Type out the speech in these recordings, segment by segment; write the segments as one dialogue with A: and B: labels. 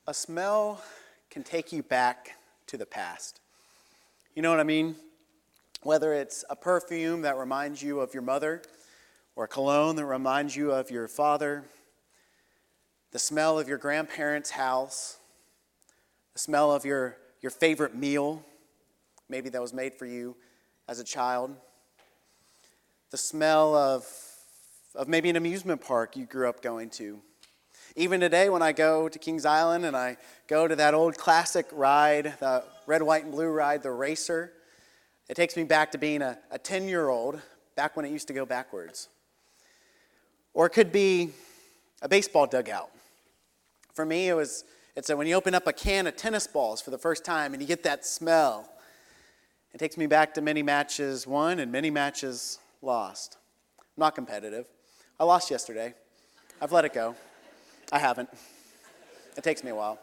A: A smell can take you back to the past. You know what I mean? Whether it's a perfume that reminds you of your mother, or a cologne that reminds you of your father, the smell of your grandparents' house, the smell of your favorite meal, maybe that was made for you as a child, the smell of maybe an amusement park you grew up going to. Even today when I go to Kings Island and I go to that old classic ride, the red, white, and blue ride, the Racer, it takes me back to being a 10-year-old, back when it used to go backwards. Or it could be a baseball dugout. For me, it's when you open up a can of tennis balls for the first time and you get that smell. It takes me back to many matches won and many matches lost. I'm not competitive. I lost yesterday. I've let it go. I haven't. It takes me a while.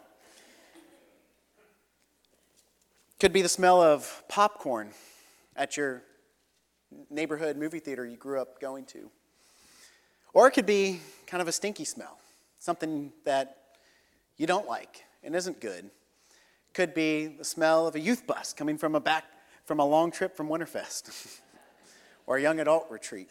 A: Could be the smell of popcorn at your neighborhood movie theater you grew up going to. Or it could be kind of a stinky smell, something that you don't like and isn't good. Could be the smell of a youth bus coming from a long trip from Winterfest or a young adult retreat.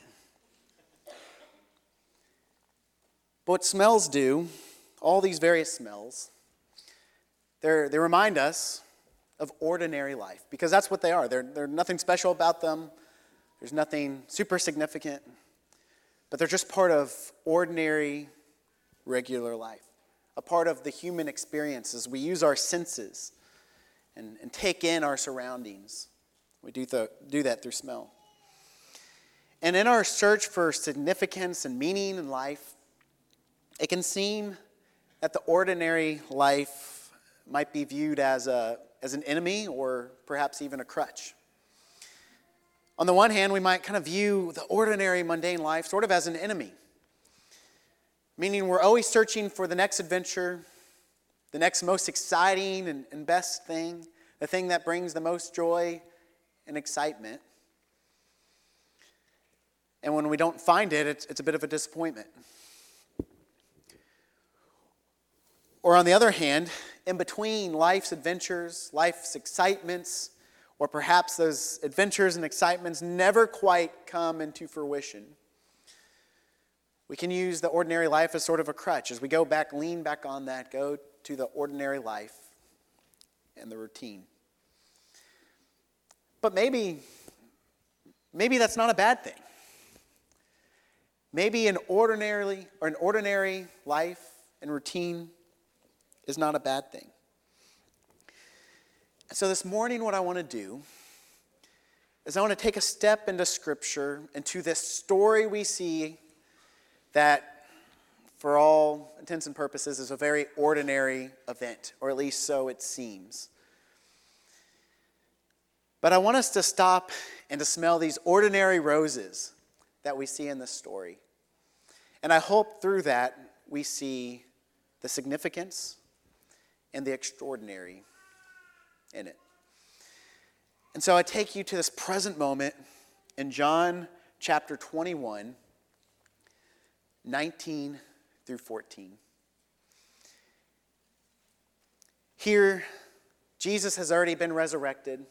A: But what smells do, all these various smells, they remind us of ordinary life, because that's what they are. There's nothing special about them. There's nothing super significant, but they're just part of ordinary, regular life, a part of the human experience as we use our senses and take in our surroundings. We do that through smell. And in our search for significance and meaning in life, it can seem that the ordinary life might be viewed as an enemy or perhaps even a crutch. On the one hand, we might kind of view the ordinary, mundane life sort of as an enemy, meaning we're always searching for the next adventure, the next most exciting and best thing, the thing that brings the most joy and excitement. And when we don't find it, it's a bit of a disappointment. Or on the other hand, in between life's adventures, life's excitements, or perhaps those adventures and excitements never quite come into fruition, we can use the ordinary life as sort of a crutch. As we go back, lean back on that, go to the ordinary life and the routine. But maybe that's not a bad thing. Maybe an ordinary life and routine is not a bad thing. So this morning what I want to do is I want to take a step into Scripture, into this story we see that, for all intents and purposes, is a very ordinary event, or at least so it seems. But I want us to stop and to smell these ordinary roses that we see in this story. And I hope through that we see the significance and the extraordinary in it. And so I take you to this present moment in John chapter 21, 19 through 14. Here, Jesus has already been resurrected,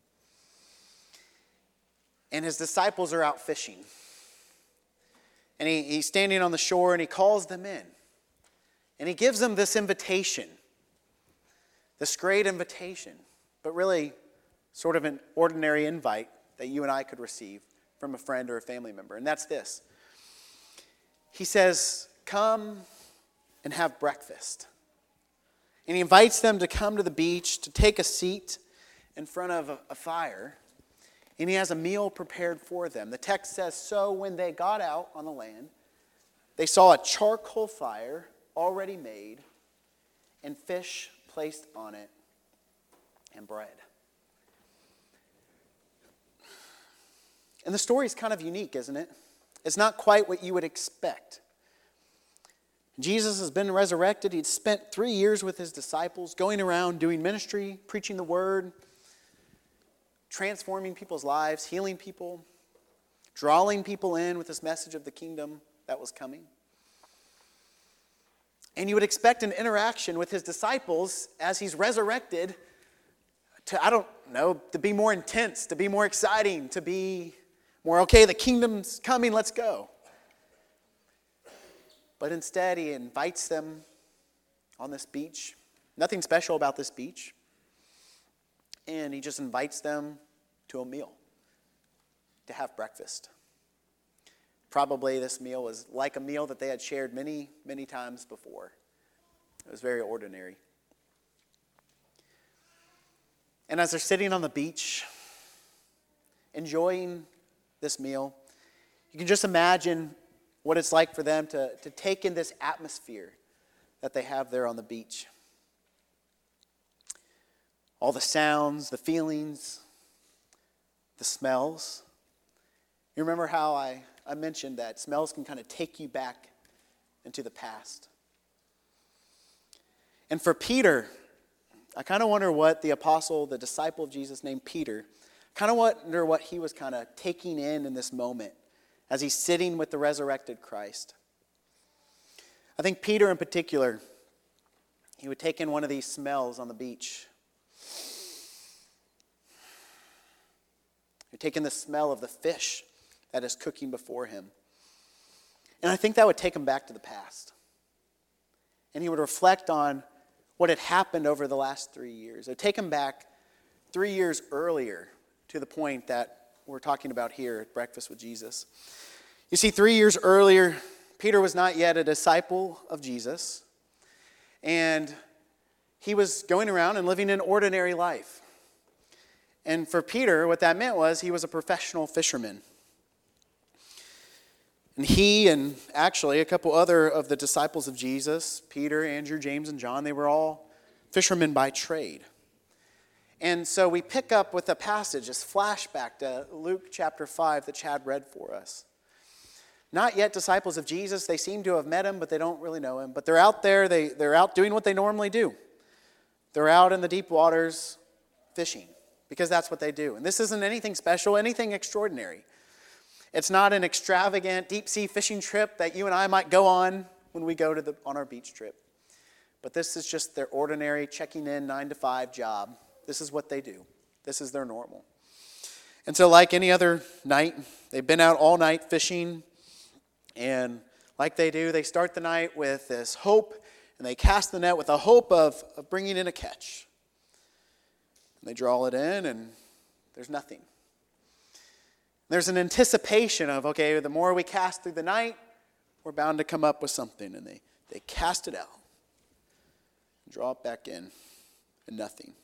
A: and his disciples are out fishing. And he's standing on the shore and he calls them in. And he gives them this invitation, this great invitation, but really sort of an ordinary invite that you and I could receive from a friend or a family member. And that's this. He says, come and have breakfast. And he invites them to come to the beach, to take a seat in front of a fire. And he has a meal prepared for them. The text says, so when they got out on the land, they saw a charcoal fire already made and fish placed on it and bread. And the story is kind of unique, isn't it? It's not quite what you would expect. Jesus has been resurrected. He'd spent 3 years with his disciples, going around doing ministry, preaching the word, transforming people's lives, healing people, drawing people in with this message of the kingdom that was coming. And you would expect an interaction with his disciples as he's resurrected to be more intense, to be more exciting, to be more, okay, the kingdom's coming, let's go. But instead, he invites them on this beach. Nothing special about this beach. And he just invites them to a meal, to have breakfast. Probably this meal was like a meal that they had shared many, many times before. It was very ordinary. And as they're sitting on the beach, enjoying this meal, you can just imagine what it's like for them to take in this atmosphere that they have there on the beach. All the sounds, the feelings, the smells. You remember how I mentioned that smells can kind of take you back into the past. And for Peter, I kind of wonder what the apostle, the disciple of Jesus named Peter, kind of wonder what he was kind of taking in this moment as he's sitting with the resurrected Christ. I think Peter in particular, he would take in one of these smells on the beach. He would take in the smell of the fish that is cooking before him. And I think that would take him back to the past. And he would reflect on what had happened over the last 3 years. It would take him back 3 years earlier to the point that we're talking about here at Breakfast with Jesus. You see, 3 years earlier, Peter was not yet a disciple of Jesus. And he was going around and living an ordinary life. And for Peter, what that meant was he was a professional fisherman. And he and actually a couple other of the disciples of Jesus, Peter, Andrew, James, and John, they were all fishermen by trade. And so we pick up with a passage, this flashback to Luke chapter 5 that Chad read for us. Not yet disciples of Jesus. They seem to have met him, but they don't really know him. But they're out there. They're out doing what they normally do. They're out in the deep waters fishing because that's what they do. And this isn't anything special, anything extraordinary. It's not an extravagant deep-sea fishing trip that you and I might go on when we go on our beach trip. But this is just their ordinary checking in 9-to-5 job. This is what they do. This is their normal. And so like any other night, they've been out all night fishing. And like they do, they start the night with this hope. And they cast the net with the hope of bringing in a catch. And they draw it in and there's nothing. There's an anticipation of, okay, the more we cast through the night, we're bound to come up with something. And they cast it out, draw it back in, and nothing.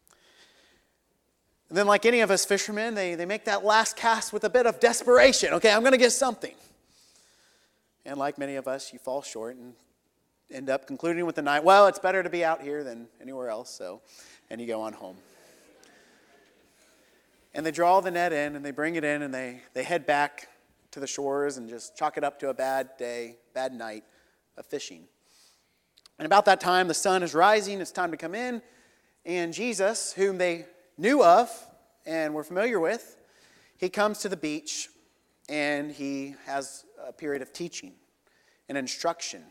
A: And then like any of us fishermen, they make that last cast with a bit of desperation. Okay, I'm going to get something. And like many of us, you fall short and end up concluding with the night, well, it's better to be out here than anywhere else, and you go on home. And they draw the net in, and they bring it in, and they head back to the shores and just chalk it up to a bad day, bad night of fishing. And about that time, the sun is rising. It's time to come in. And Jesus, whom they knew of and were familiar with, he comes to the beach, and he has a period of teaching and instruction.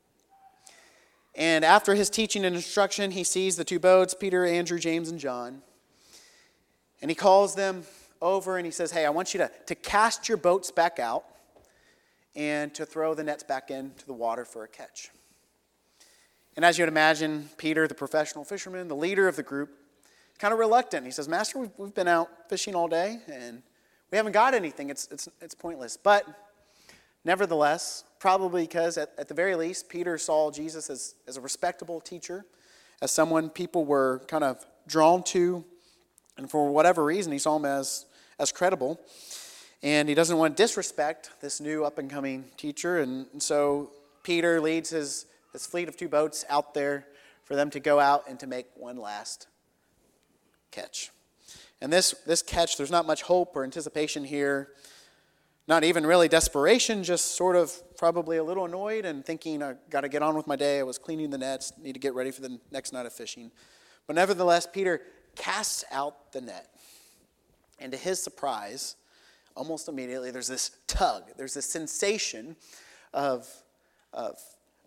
A: And after his teaching and instruction, he sees the two boats, Peter, Andrew, James, and John. And he calls them over and he says, hey, I want you to cast your boats back out and to throw the nets back into the water for a catch. And as you would imagine, Peter, the professional fisherman, the leader of the group, kind of reluctant. He says, Master, we've been out fishing all day and we haven't got anything. It's pointless. But nevertheless, probably because at the very least, Peter saw Jesus as a respectable teacher, as someone people were kind of drawn to. And for whatever reason, he saw him as credible. And he doesn't want to disrespect this new up-and-coming teacher. And so Peter leads his fleet of two boats out there for them to go out and to make one last catch. And this catch, there's not much hope or anticipation here. Not even really desperation, just sort of probably a little annoyed and thinking, I got to get on with my day. I was cleaning the nets, need to get ready for the next night of fishing. But nevertheless, Peter casts out the net. And to his surprise, almost immediately, there's this tug. There's this sensation of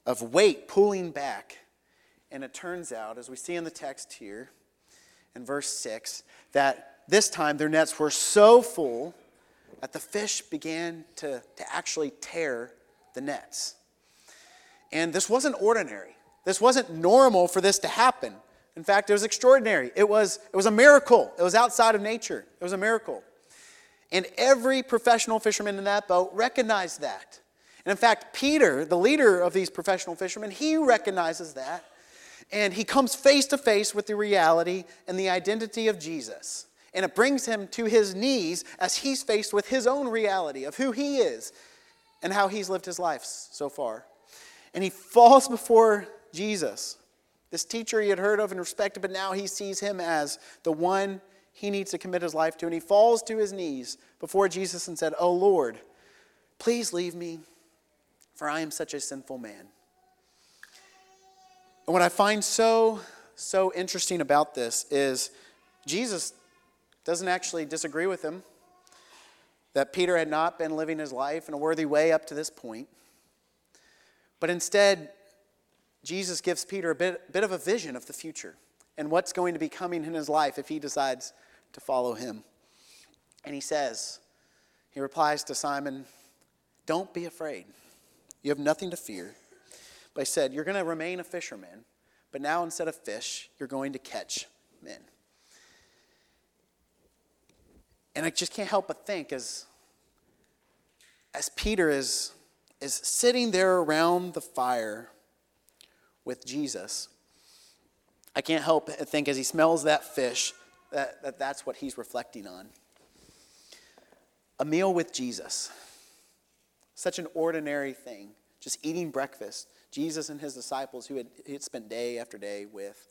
A: weight pulling back. And it turns out, as we see in the text here, in verse 6, that this time their nets were so full that the fish began to actually tear the nets. And this wasn't ordinary. This wasn't normal for this to happen. In fact, it was extraordinary. It was a miracle. It was outside of nature. It was a miracle. And every professional fisherman in that boat recognized that. And in fact, Peter, the leader of these professional fishermen, he recognizes that. And he comes face to face with the reality and the identity of Jesus. And it brings him to his knees as he's faced with his own reality of who he is and how he's lived his life so far. And he falls before Jesus, this teacher he had heard of and respected, but now he sees him as the one he needs to commit his life to. And he falls to his knees before Jesus and said, "Oh Lord, please leave me, for I am such a sinful man." And what I find so interesting about this is Jesus doesn't actually disagree with him, that Peter had not been living his life in a worthy way up to this point. But instead, Jesus gives Peter a bit of a vision of the future and what's going to be coming in his life if he decides to follow him. And he replies to Simon, "Don't be afraid. You have nothing to fear." But he said, "You're going to remain a fisherman, but now instead of fish, you're going to catch men." And I just can't help but think as Peter is sitting there around the fire with Jesus, I can't help but think as he smells that fish, that's what he's reflecting on. A meal with Jesus. Such an ordinary thing. Just eating breakfast. Jesus and his disciples who he had spent day after day with.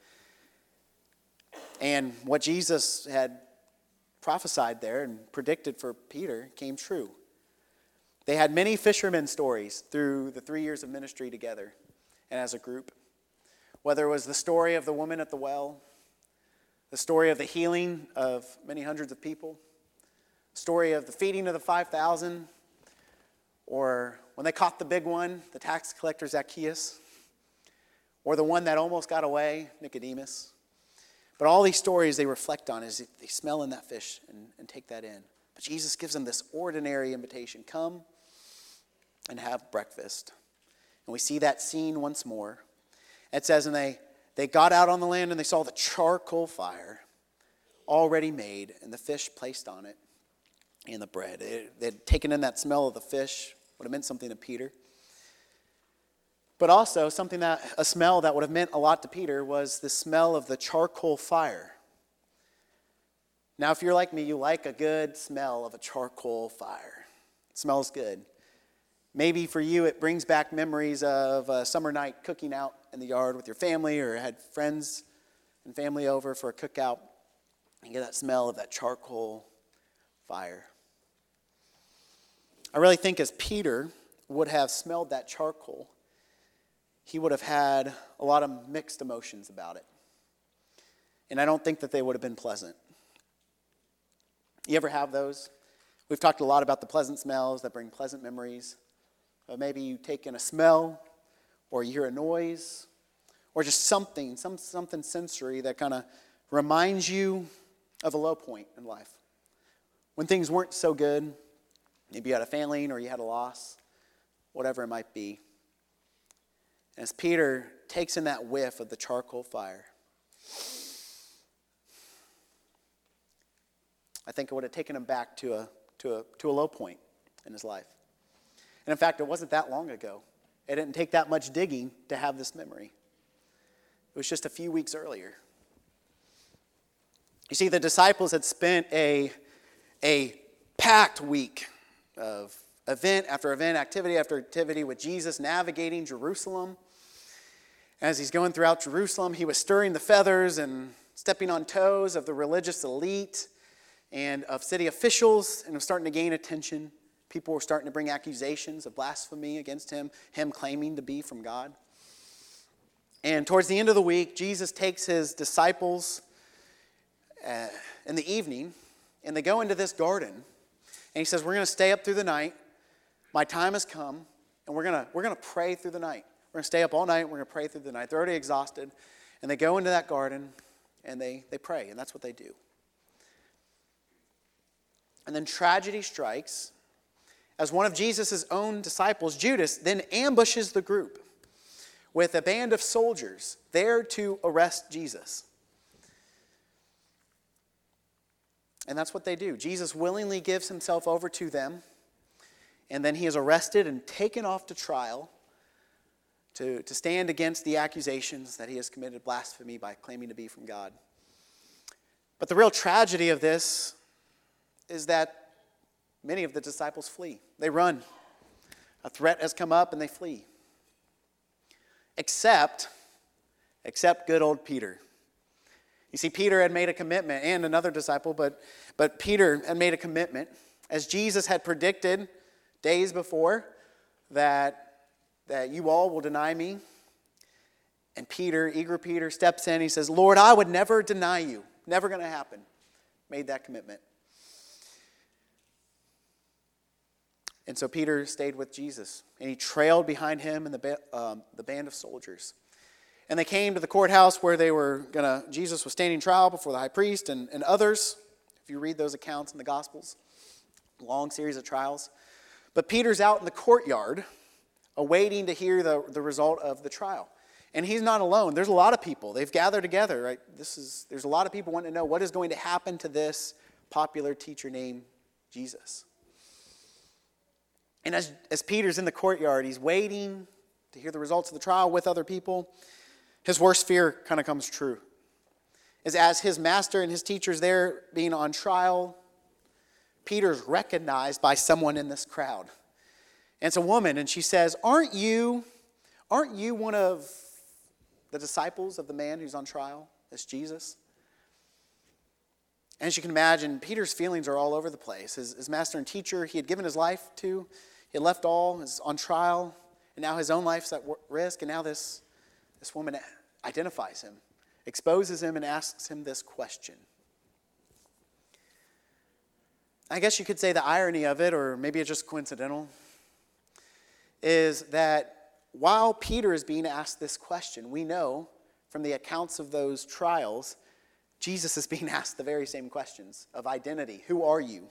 A: And what Jesus had prophesied there and predicted for Peter came true. They had many fishermen stories through the 3 years of ministry together and as a group. Whether it was the story of the woman at the well, the story of the healing of many hundreds of people, the story of the feeding of the 5,000, or when they caught the big one, the tax collector Zacchaeus, or the one that almost got away, Nicodemus. But all these stories they reflect on as they smell in that fish and take that in. But Jesus gives them this ordinary invitation. Come and have breakfast. And we see that scene once more. It says, and they got out on the land and they saw the charcoal fire already made and the fish placed on it and the bread. They had taken in that smell of the fish. Would have meant something to Peter. But also a smell that would have meant a lot to Peter was the smell of the charcoal fire. Now, if you're like me, you like a good smell of a charcoal fire. It smells good. Maybe for you, it brings back memories of a summer night cooking out in the yard with your family, or had friends and family over for a cookout. You get that smell of that charcoal fire. I really think as Peter would have smelled that charcoal, he would have had a lot of mixed emotions about it. And I don't think that they would have been pleasant. You ever have those? We've talked a lot about the pleasant smells that bring pleasant memories. Maybe you take in a smell, or you hear a noise, or just something sensory that kind of reminds you of a low point in life. When things weren't so good, maybe you had a failing or you had a loss, whatever it might be. As Peter takes in that whiff of the charcoal fire, I think it would have taken him back to a low point in his life. And in fact, it wasn't that long ago. It didn't take that much digging to have this memory. It was just a few weeks earlier. You see, the disciples had spent a packed week of event after event, activity after activity with Jesus navigating Jerusalem. As he's going throughout Jerusalem, he was stirring the feathers and stepping on toes of the religious elite and of city officials, and was starting to gain attention. People were starting to bring accusations of blasphemy against him claiming to be from God. And towards the end of the week, Jesus takes his disciples in the evening, and they go into this garden. And he says, we're going to stay up through the night. My time has come, and we're going to pray through the night. We're going to stay up all night. We're going to pray through the night. They're already exhausted. And they go into that garden and they pray. And that's what they do. And then tragedy strikes as one of Jesus' own disciples, Judas, then ambushes the group with a band of soldiers there to arrest Jesus. And that's what they do. Jesus willingly gives himself over to them, and then he is arrested and taken off to trial to stand against the accusations that he has committed blasphemy by claiming to be from God. But the real tragedy of this is that many of the disciples flee. They run. A threat has come up and they flee. Except good old Peter. You see, Peter had made a commitment, and another disciple, but Peter had made a commitment, as Jesus had predicted days before, that you all will deny me. And Peter, eager Peter, steps in. He says, Lord, I would never deny you. Never going to happen. Made that commitment. And so Peter stayed with Jesus, and he trailed behind him and the band of soldiers. And they came to the courthouse where Jesus was standing trial before the high priest and others. If you read those accounts in the Gospels, long series of trials. But Peter's out in the courtyard, awaiting to hear the result of the trial. And he's not alone. There's a lot of people. They've gathered together, right? There's a lot of people wanting to know what is going to happen to this popular teacher named Jesus. And as Peter's in the courtyard, he's waiting to hear the results of the trial with other people. His worst fear kind of comes true. As his master and his teachers there being on trial, Peter's recognized by someone in this crowd. And it's a woman, and she says, Aren't you one of the disciples of the man who's on trial? It's Jesus. And as you can imagine, Peter's feelings are all over the place. His master and teacher he had given his life to, he had left all, is on trial, and now his own life's at risk, and now this woman identifies him, exposes him, and asks him this question. I guess you could say the irony of it, or maybe it's just coincidental, is that while Peter is being asked this question, we know from the accounts of those trials, Jesus is being asked the very same questions of identity. Who are you?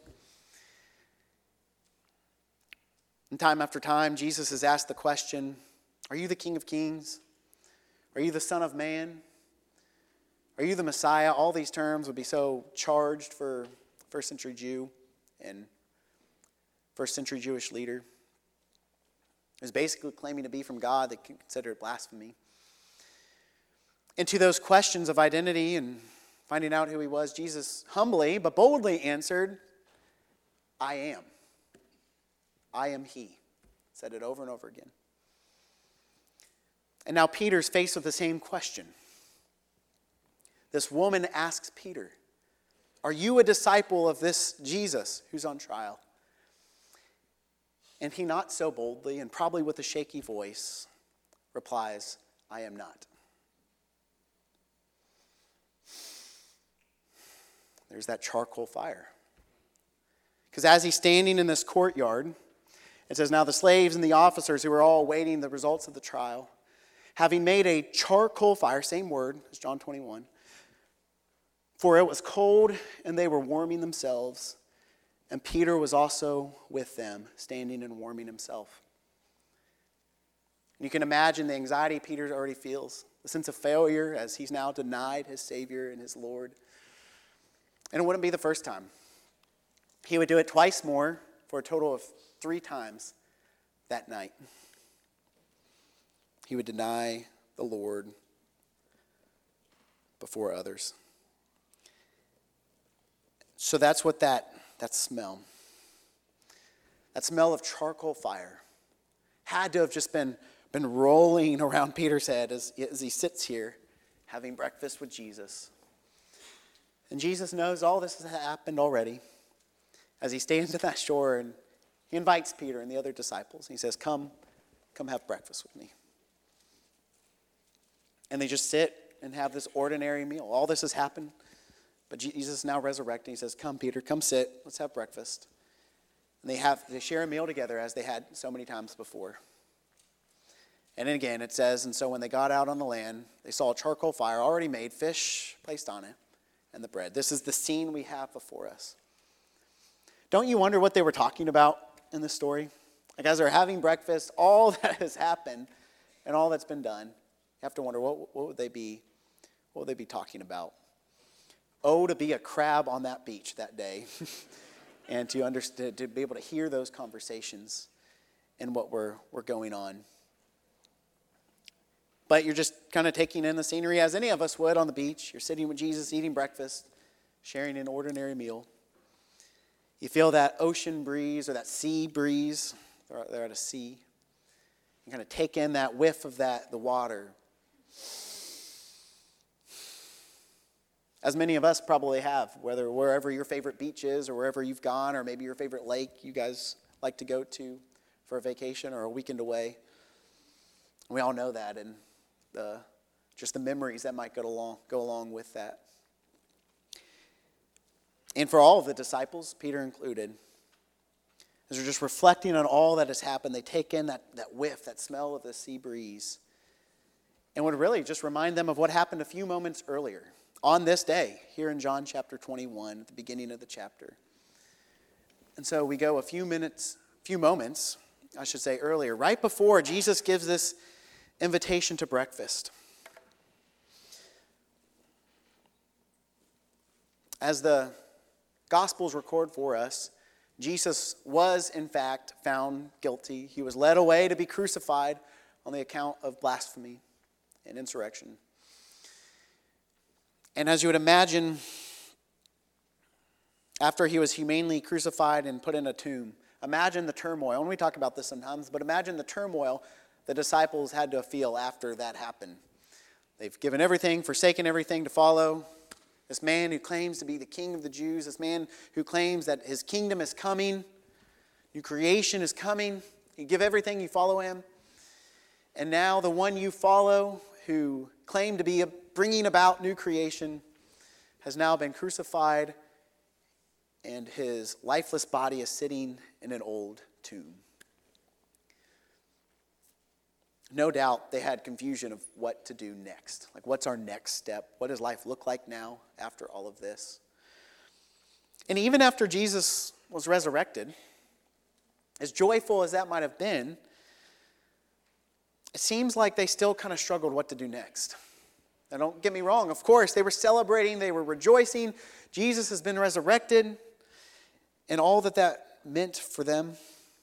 A: And time after time, Jesus is asked the question, are you the King of Kings? Are you the Son of Man? Are you the Messiah? All these terms would be so charged for first century Jew and first century Jewish leader. It was basically claiming to be from God. They consider it blasphemy. And to those questions of identity and finding out who he was, Jesus humbly but boldly answered, I am. I am he. Said it over and over again. And now Peter's faced with the same question. This woman asks Peter, are you a disciple of this Jesus who's on trial? And he not so boldly, and probably with a shaky voice, replies, I am not. There's that charcoal fire. Because as he's standing in this courtyard, it says, now the slaves and the officers who were all awaiting the results of the trial, having made a charcoal fire, same word as John 21, for it was cold and they were warming themselves, and Peter was also with them, standing and warming himself. And you can imagine the anxiety Peter already feels, the sense of failure as he's now denied his Savior and his Lord. And it wouldn't be the first time. He would do it twice more for a total of 3 times that night. He would deny the Lord before others. So that's what that smell of charcoal fire had to have just been rolling around Peter's head as he sits here having breakfast with Jesus. And Jesus knows all this has happened already as he stands at that shore and he invites Peter and the other disciples. He says, come have breakfast with me. And they just sit and have this ordinary meal. All this has happened, but Jesus is now resurrecting. He says, come, Peter, come sit. Let's have breakfast. And they share a meal together as they had so many times before. And then again, it says, and so when they got out on the land, they saw a charcoal fire already made, fish placed on it, and the bread. This is the scene we have before us. Don't you wonder what they were talking about in this story? Like as they're having breakfast, all that has happened and all that's been done, you have to wonder what would they be talking about? Oh, to be a crab on that beach that day and to be able to hear those conversations and what were going on. But you're just kind of taking in the scenery as any of us would on the beach. You're sitting with Jesus, eating breakfast, sharing an ordinary meal. You feel that ocean breeze or that sea breeze. They're at a sea. You kind of take in that whiff of the water. As many of us probably have, wherever your favorite beach is or wherever you've gone, or maybe your favorite lake you guys like to go to for a vacation or a weekend away. We all know that, and just the memories that might go along with that. And for all of the disciples, Peter included, as they're just reflecting on all that has happened, they take in that whiff, that smell of the sea breeze, and would really just remind them of what happened a few moments earlier, on this day, here in John chapter 21, at the beginning of the chapter. And so we go a few moments, I should say earlier, right before Jesus gives this invitation to breakfast. As the Gospels record for us, Jesus was in fact found guilty. He was led away to be crucified on the account of blasphemy and insurrection. And as you would imagine, after he was humanely crucified and put in a tomb, imagine the turmoil, and we talk about this sometimes, but imagine the turmoil the disciples had to feel after that happened. They've given everything, forsaken everything to follow this man who claims to be the king of the Jews, this man who claims that his kingdom is coming, new creation is coming. You give everything, you follow him. And now the one you follow, who claimed to be bringing about new creation, has now been crucified, and his lifeless body is sitting in an old tomb. No doubt they had confusion of what to do next. Like, what's our next step? What does life look like now after all of this? And even after Jesus was resurrected, as joyful as that might have been, it seems like they still kind of struggled what to do next. Now, don't get me wrong. Of course, they were celebrating. They were rejoicing. Jesus has been resurrected and all that meant for them.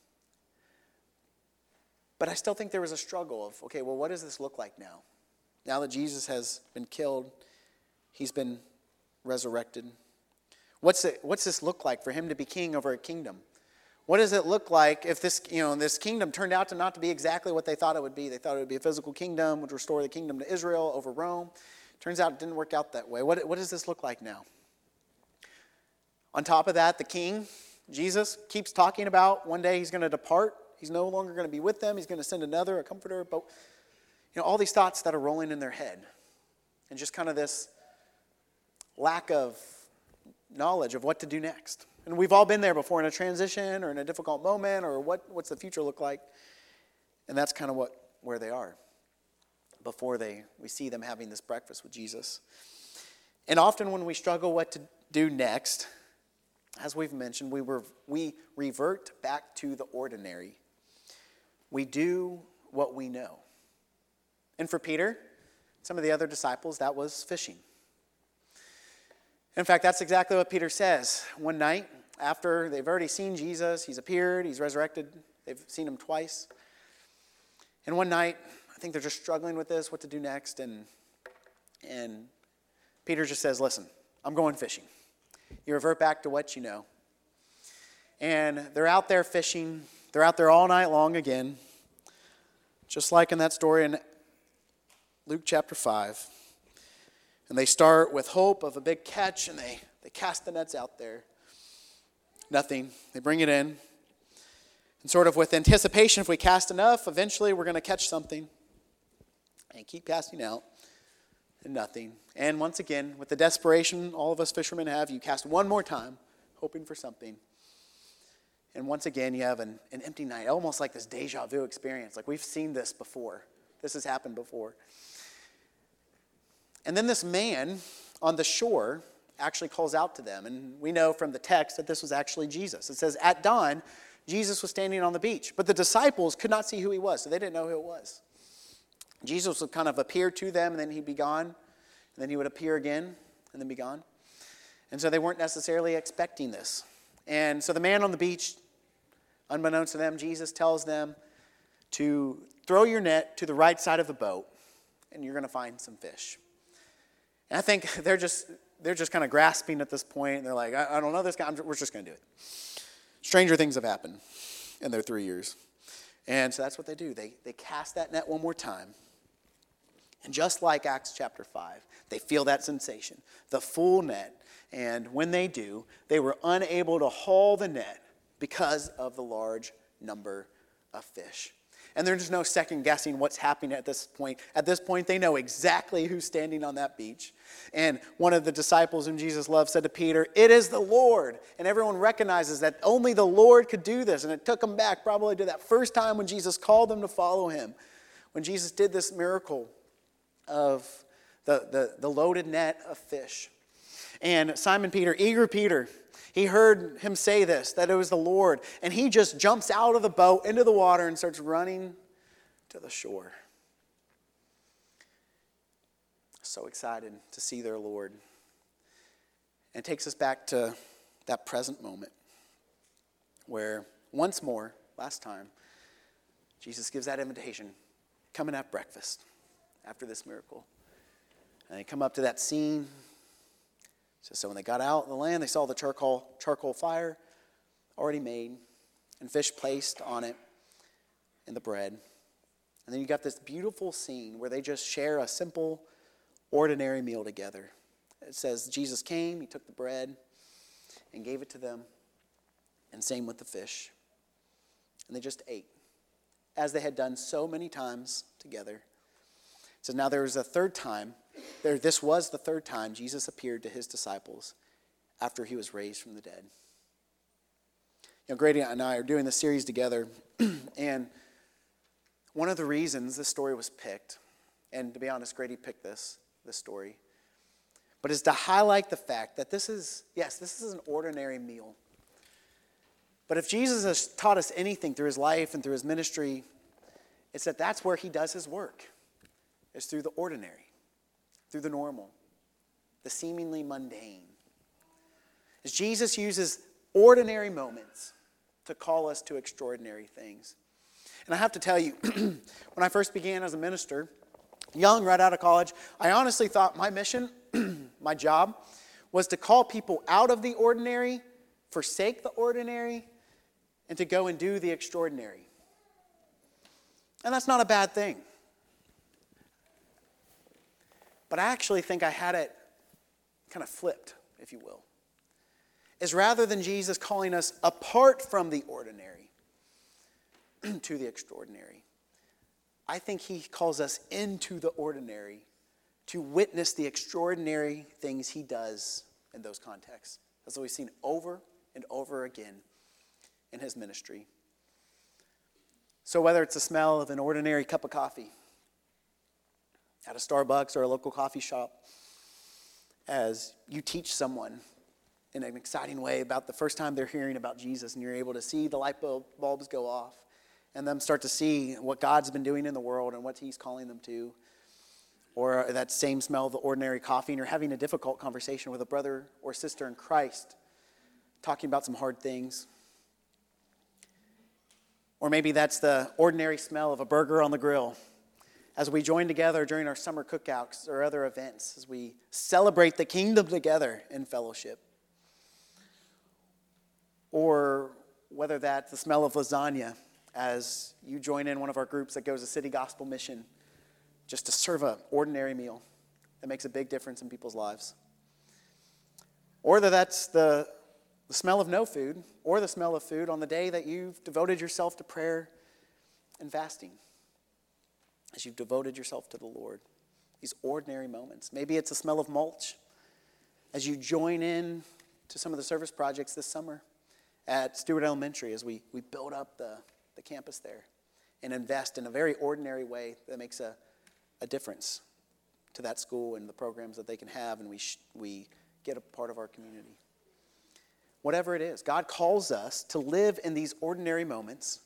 A: But I still think there was a struggle of, okay, well, what does this look like now? Now that Jesus has been killed, he's been resurrected. What's this look like for him to be king over a kingdom? What does it look like if this kingdom turned out to not to be exactly what they thought it would be? They thought it would be a physical kingdom, would restore the kingdom to Israel over Rome. Turns out it didn't work out that way. What does this look like now? On top of that, the king, Jesus, keeps talking about one day he's going to depart. He's no longer going to be with them. He's going to send a comforter. But all these thoughts that are rolling in their head. And just kind of this lack of knowledge of what to do next. And we've all been there before in a transition or in a difficult moment, or what's the future look like? And that's kind of where they are before we see them having this breakfast with Jesus. And often when we struggle what to do next, as we've mentioned, we revert back to the ordinary. We do what we know. And for Peter, some of the other disciples, that was fishing. In fact, that's exactly what Peter says. One night, after they've already seen Jesus, he's appeared, he's resurrected, they've seen him twice. And one night, I think they're just struggling with this, what to do next, and Peter just says, listen, I'm going fishing. You revert back to what you know. And they're out there fishing. They're out there all night long again. Just like in that story in Luke chapter 5. And they start with hope of a big catch, and they cast the nets out there. Nothing. They bring it in. And sort of with anticipation, if we cast enough, eventually we're going to catch something. And keep casting out. And nothing. And once again, with the desperation all of us fishermen have, you cast one more time, hoping for something. And once again, you have an empty night, almost like this deja vu experience. Like we've seen this before. This has happened before. And then this man on the shore actually calls out to them. And we know from the text that this was actually Jesus. It says, at dawn, Jesus was standing on the beach. But the disciples could not see who he was, so they didn't know who it was. Jesus would kind of appear to them, and then he'd be gone. And then he would appear again, and then be gone. And so they weren't necessarily expecting this. And so the man on the beach, unbeknownst to them, Jesus tells them to throw your net to the right side of the boat, and you're going to find some fish. And I think they're just kind of grasping at this point. And they're like, I don't know this guy. We're just going to do it. Stranger things have happened in their 3 years. And so that's what they do. They cast that net one more time. And just like Acts chapter 5, they feel that sensation, the full net. And when they do, they were unable to haul the net because of the large number of fish. And there's no second guessing what's happening at this point. At this point, they know exactly who's standing on that beach. And one of the disciples whom Jesus loved said to Peter, "It is the Lord." And everyone recognizes that only the Lord could do this. And it took them back probably to that first time when Jesus called them to follow him. When Jesus did this miracle of the loaded net of fish. And Simon Peter, eager Peter, he heard him say this, that it was the Lord. And he just jumps out of the boat into the water and starts running to the shore. So excited to see their Lord. And it takes us back to that present moment where once more, last time, Jesus gives that invitation, come and have breakfast after this miracle. And they come up to that scene. So when they got out on the land, they saw the charcoal fire already made and fish placed on it and the bread. And then you got this beautiful scene where they just share a simple, ordinary meal together. It says Jesus came, he took the bread and gave it to them, and same with the fish. And they just ate, as they had done so many times together. It says now there was a third time. This was the third time Jesus appeared to his disciples after he was raised from the dead. You know, Grady and I are doing this series together, and one of the reasons this story was picked, and to be honest, Grady picked this story, but is to highlight the fact that this is an ordinary meal. But if Jesus has taught us anything through his life and through his ministry, it's that that's where he does his work. It's through the ordinary, through the normal, the seemingly mundane. As Jesus uses ordinary moments to call us to extraordinary things. And I have to tell you, when I first began as a minister, young, right out of college, I honestly thought my mission, my job, was to call people out of the ordinary, forsake the ordinary, and to go and do the extraordinary. And that's not a bad thing. But I actually think I had it kind of flipped, if you will. Is rather than Jesus calling us apart from the ordinary to the extraordinary, I think he calls us into the ordinary to witness the extraordinary things he does in those contexts. That's what we've seen over and over again in his ministry. So whether it's the smell of an ordinary cup of coffee at a Starbucks or a local coffee shop, as you teach someone in an exciting way about the first time they're hearing about Jesus, and you're able to see the light bulbs go off and them start to see what God's been doing in the world and what he's calling them to. Or that same smell of the ordinary coffee, and you're having a difficult conversation with a brother or sister in Christ, talking about some hard things. Or maybe that's the ordinary smell of a burger on the grill as we join together during our summer cookouts or other events, as we celebrate the kingdom together in fellowship. Or whether that's the smell of lasagna as you join in one of our groups that goes to City Gospel Mission just to serve an ordinary meal that makes a big difference in people's lives. Or whether that's the smell of no food or the smell of food on the day that you've devoted yourself to prayer and fasting, as you've devoted yourself to the Lord. These ordinary moments. Maybe it's the smell of mulch as you join in to some of the service projects this summer at Stewart Elementary as we build up the campus there and invest in a very ordinary way that makes a difference to that school and the programs that they can have, and we get a part of our community. Whatever it is, God calls us to live in these ordinary moments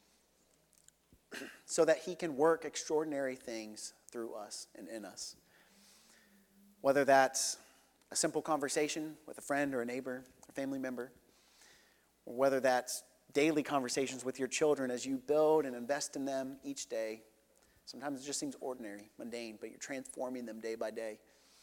A: so that he can work extraordinary things through us and in us. Whether that's a simple conversation with a friend or a neighbor, a family member, or whether that's daily conversations with your children as you build and invest in them each day. Sometimes it just seems ordinary, mundane, but you're transforming them day by day.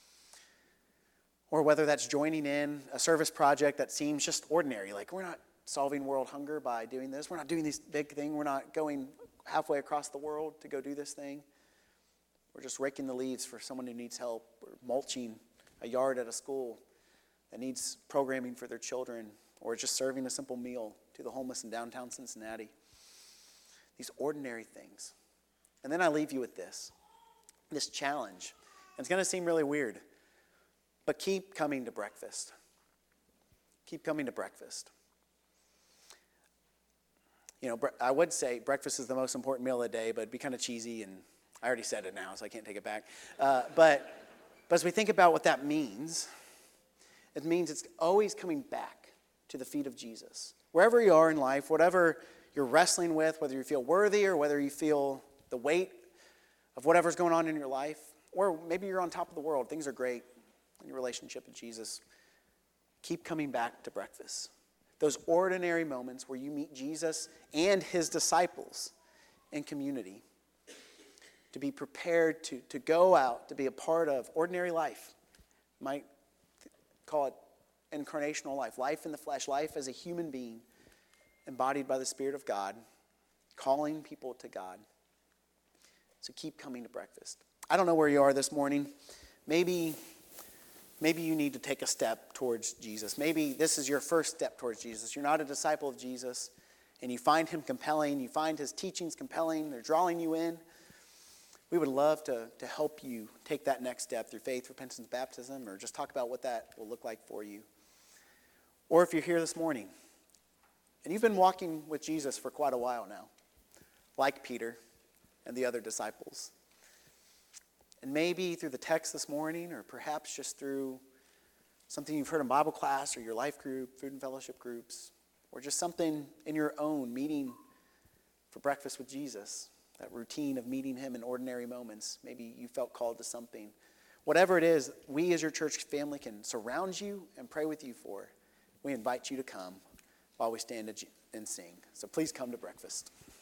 A: Or whether that's joining in a service project that seems just ordinary, like we're not solving world hunger by doing this. We're not doing this big thing. We're not going halfway across the world to go do this thing. We're just raking the leaves for someone who needs help, or mulching a yard at a school that needs programming for their children, or just serving a simple meal to the homeless in downtown Cincinnati. These ordinary things. And then I leave you with this challenge. And it's going to seem really weird, but keep coming to breakfast. Keep coming to breakfast. You know, I would say breakfast is the most important meal of the day, but it'd be kind of cheesy, and I already said it now, so I can't take it back. But as we think about what that means, it means it's always coming back to the feet of Jesus. Wherever you are in life, whatever you're wrestling with, whether you feel worthy or whether you feel the weight of whatever's going on in your life, or maybe you're on top of the world, things are great in your relationship with Jesus, keep coming back to breakfast. Those ordinary moments where you meet Jesus and his disciples in community, to be prepared to go out, to be a part of ordinary life. You might call it incarnational life, life in the flesh, life as a human being, embodied by the Spirit of God, calling people to God. So keep coming to breakfast. I don't know where you are this morning. Maybe you need to take a step towards Jesus. Maybe this is your first step towards Jesus. You're not a disciple of Jesus, and you find him compelling. You find his teachings compelling. They're drawing you in. We would love to help you take that next step through faith, repentance, baptism, or just talk about what that will look like for you. Or if you're here this morning, and you've been walking with Jesus for quite a while now, like Peter and the other disciples. And maybe through the text this morning, or perhaps just through something you've heard in Bible class or your life group, food and fellowship groups, or just something in your own meeting for breakfast with Jesus, that routine of meeting him in ordinary moments. Maybe you felt called to something. Whatever it is, we as your church family can surround you and pray with you for. We invite you to come while we stand and sing. So please come to breakfast.